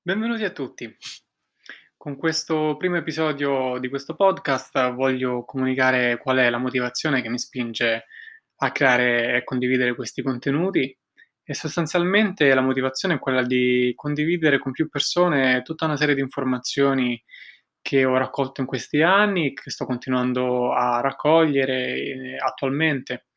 Benvenuti a tutti. Con questo primo episodio di questo podcast voglio comunicare qual è la motivazione che mi spinge a creare e condividere questi contenuti e sostanzialmente la motivazione è quella di condividere con più persone tutta una serie di informazioni che ho raccolto in questi anni, che sto continuando a raccogliere attualmente.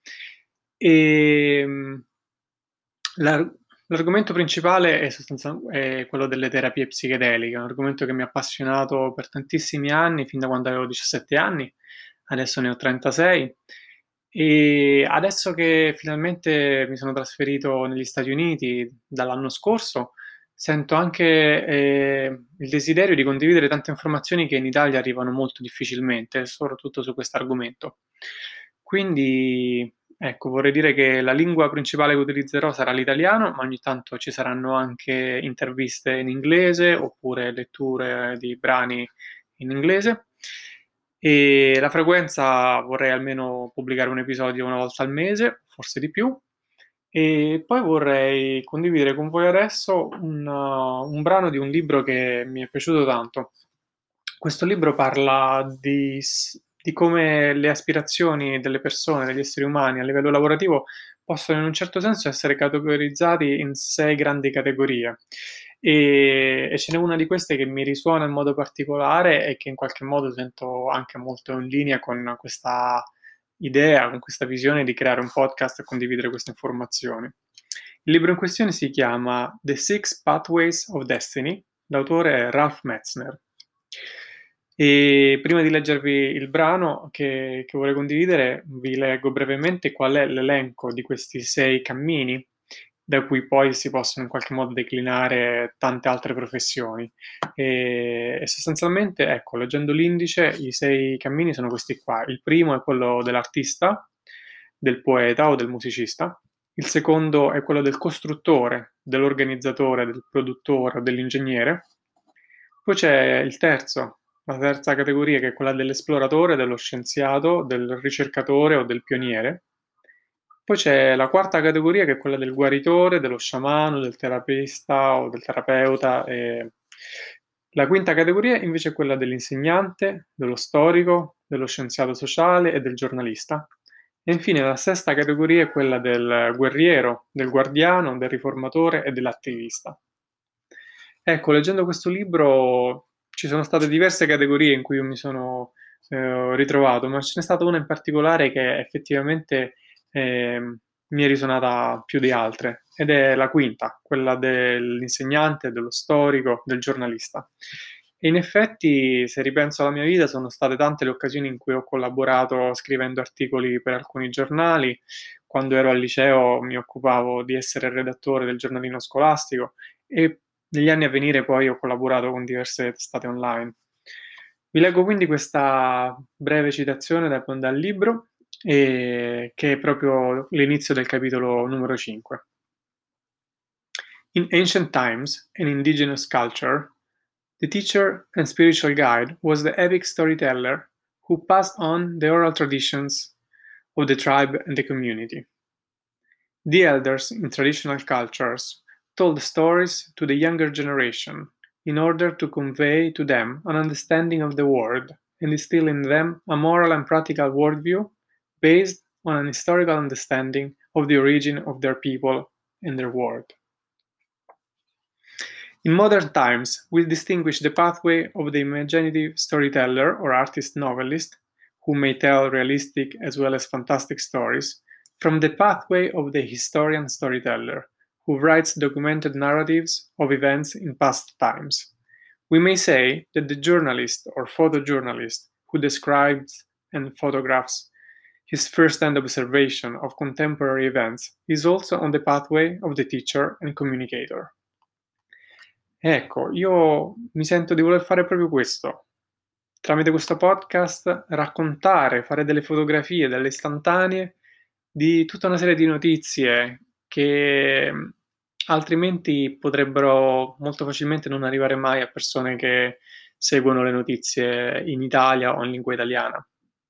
Ehm, l'ar L'argomento principale è quello delle terapie psichedeliche, un argomento che mi ha appassionato per tantissimi anni, fin da quando avevo 17 anni, adesso ne ho 36 e adesso che finalmente mi sono trasferito negli Stati Uniti dall'anno scorso, sento anche, il desiderio di condividere tante informazioni che in Italia arrivano molto difficilmente, soprattutto su quest'argomento. Quindi, ecco, vorrei dire che la lingua principale che utilizzerò sarà l'italiano, ma ogni tanto ci saranno anche interviste in inglese, oppure letture di brani in inglese. E la frequenza vorrei almeno pubblicare un episodio una volta al mese, forse di più. E poi vorrei condividere con voi adesso un brano di un libro che mi è piaciuto tanto. Questo libro parla di come le aspirazioni delle persone, degli esseri umani a livello lavorativo possono in un certo senso essere categorizzati in 6 grandi categorie. E ce n'è una di queste che mi risuona in modo particolare e che in qualche modo sento anche molto in linea con questa idea, con questa visione di creare un podcast e condividere queste informazioni. Il libro in questione si chiama The Six Pathways of Destiny, l'autore è Ralph Metzner. E prima di leggervi il brano che vorrei condividere, vi leggo brevemente qual è l'elenco di questi 6 cammini, da cui poi si possono in qualche modo declinare tante altre professioni. E sostanzialmente, ecco, leggendo l'indice, i 6 cammini sono questi qua. Il primo è quello dell'artista, del poeta o del musicista. Il secondo è quello del costruttore, dell'organizzatore, del produttore o dell'ingegnere. Poi c'è il terzo, la terza categoria che è quella dell'esploratore, dello scienziato, del ricercatore o del pioniere. Poi c'è la quarta categoria che è quella del guaritore, dello sciamano, del terapista o del terapeuta. La quinta categoria invece è quella dell'insegnante, dello storico, dello scienziato sociale e del giornalista. E infine la sesta categoria è quella del guerriero, del guardiano, del riformatore e dell'attivista. Ecco, leggendo questo libro ci sono state diverse categorie in cui io mi sono ritrovato, ma ce n'è stata una in particolare che effettivamente mi è risuonata più di altre, ed è la quinta, quella dell'insegnante, dello storico, del giornalista. E in effetti, se ripenso alla mia vita, sono state tante le occasioni in cui ho collaborato scrivendo articoli per alcuni giornali. Quando ero al liceo mi occupavo di essere redattore del giornalino scolastico e negli anni a venire poi ho collaborato con diverse testate online. Vi leggo quindi questa breve citazione dal libro, che è proprio l'inizio del capitolo numero 5. In ancient times, in indigenous culture, the teacher and spiritual guide was the epic storyteller who passed on the oral traditions of the tribe and the community. The elders in traditional cultures told stories to the younger generation in order to convey to them an understanding of the world and instill in them a moral and practical worldview based on an historical understanding of the origin of their people and their world. In modern times, we distinguish the pathway of the imaginative storyteller or artist novelist, who may tell realistic as well as fantastic stories, from the pathway of the historian storyteller, who writes documented narratives of events in past times. We may say that the journalist or photojournalist who describes and photographs his first-hand observation of contemporary events is also on the pathway of the teacher and communicator. Ecco, io mi sento di voler fare proprio questo. Tramite questo podcast raccontare, fare delle fotografie, delle istantanee di tutta una serie di notizie che altrimenti potrebbero molto facilmente non arrivare mai a persone che seguono le notizie in Italia o in lingua italiana.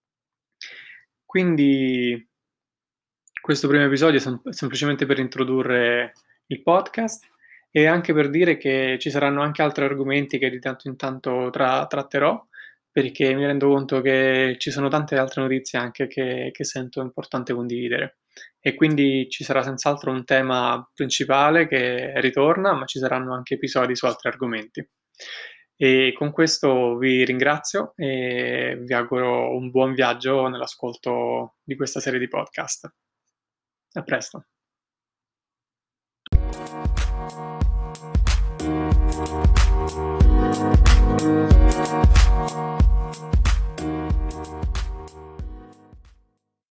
Quindi questo primo episodio è semplicemente per introdurre il podcast e anche per dire che ci saranno anche altri argomenti che di tanto in tanto tratterò, perché mi rendo conto che ci sono tante altre notizie anche che sento importante condividere. E quindi ci sarà senz'altro un tema principale che ritorna, ma ci saranno anche episodi su altri argomenti. E con questo vi ringrazio e vi auguro un buon viaggio nell'ascolto di questa serie di podcast. A presto.